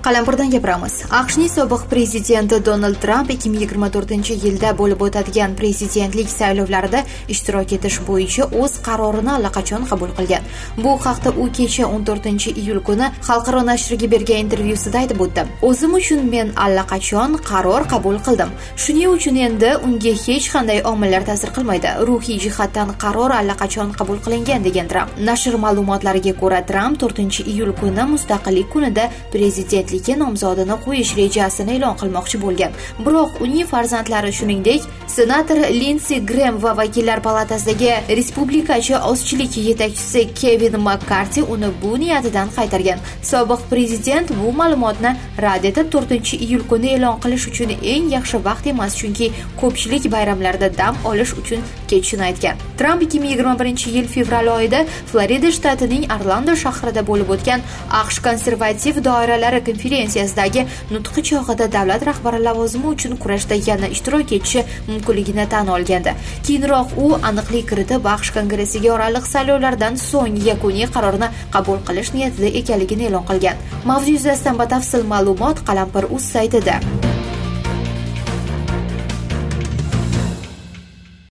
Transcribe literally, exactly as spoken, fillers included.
Qalampirdan gapiramiz. AQShning sobiq prezidenti Donald Tramp ikki ming yigirma to'rtinchi yilda bo'lib o'tadigan prezidentlik saylovlarida ishtirok etish bo'yicha o'z qarorini allaqachon qabul qilgan. Bu haqda u kecha o'n to'rtinchi iyul kuni Xalqaro nashriga bergan intervyusida aytib o'tdi. O'zim uchun men allaqachon qaror qabul qildim. Shuning uchun endi unga hech qanday omillar ta'sir qilmaydi. Ruhiy jihatdan qaror allaqachon qabul qilingan degan Tramp. Nashr ma'lumotlariga ko'ra, Tramp to'rtinchi iyul kuni mustaqillik kunida prezidentlikka nomzodini qo'yish rejasini e'lon qilmoqchi bo'lgan. Biroq uning farzandlari, shuningdek, senator Lindsey Graham va vakillar palatasidagi respublikachi ozchilik yetakchisi Kevin McCarthy uni bu niyatidan qaytargan. Sobiq prezident bu ma'lumotni rad etib, to'rtinchi iyul kuni e'lon qilish uchun eng yaxshi vaqt emas, chunki ko'pchilik bayramlarda dam olish uchun kechishini aytgan. Tramp ikki ming yigirma birinchi yil fevral oyida Florida shtatining Orlando shahrida bo'lib o'tgan AQSh konservativ doiralari konferensiyasidagi nutqi chog'ida davlat rahbari lavozimi uchun kurashda yana ishtirok etishi mumkinligini tan olgandi. Keyinroq u aniqlik kiritib, AQSh kongressiga oraliq saylovlardan so'ng yakuniy qarorni qabul qilish niyatida ekanligini e'lon qilgan. Mavzu yuzasidan batafsil ma'lumot Qalampir.uz saytida.